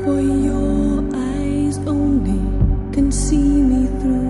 For your eyes only can see me through.